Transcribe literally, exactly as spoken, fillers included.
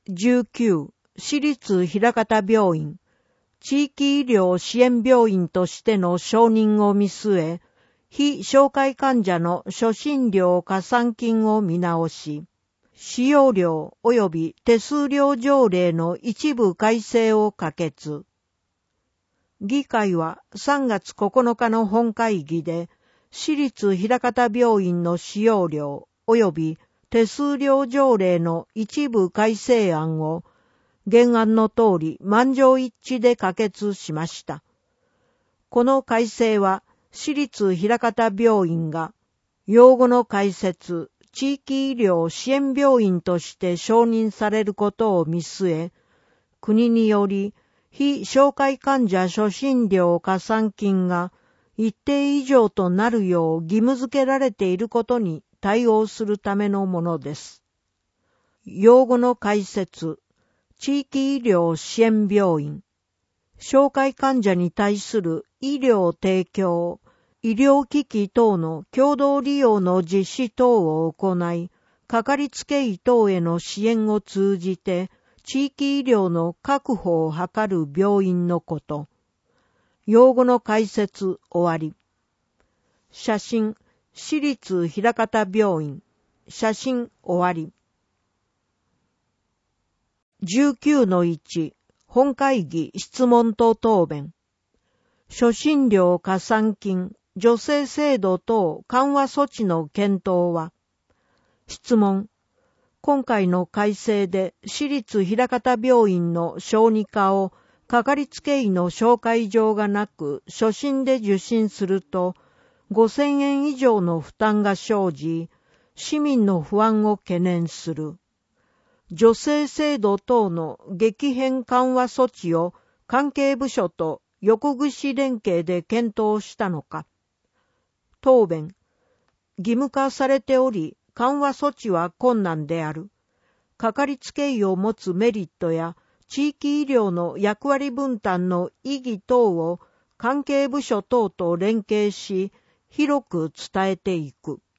じゅうきゅう、私立枚方病院、地域医療支援病院としての承認を見据え、非紹介患者の初診料加算金を見直し、使用料及び手数料条例の一部改正を可決。議会はさんがつここのかの本会議で、私立枚方病院の使用料及び手数料条例の一部改正案を原案の通り満場一致で可決しました。この改正は私立枚方病院が用語の開設、地域医療支援病院として承認されることを見据え、国により非紹介患者初診料加算金が一定以上となるよう義務付けられていることに対応するためのものです。用語の開設、地域医療支援病院、紹介患者に対する医療提供、医療機器等の共同利用の実施等を行い、かかりつけ医等への支援を通じて、地域医療の確保を図る病院のこと。用語の解説終わり。写真、私立枚方病院。写真終わり。じゅうきゅうのいち、本会議質問と答弁。初診料加算金、助成制度等緩和措置の検討は。質問。今回の改正で私立枚方病院の小児科をかかりつけ医の紹介状がなく初診で受診するとごせんえん以上の負担が生じ、市民の不安を懸念する。助成制度等の激変緩和措置を関係部署と横串連携で検討したのか。答弁。義務化されており、緩和措置は困難である。かかりつけ医を持つメリットや地域医療の役割分担の意義等を関係部署等と連携し、広く伝えていく。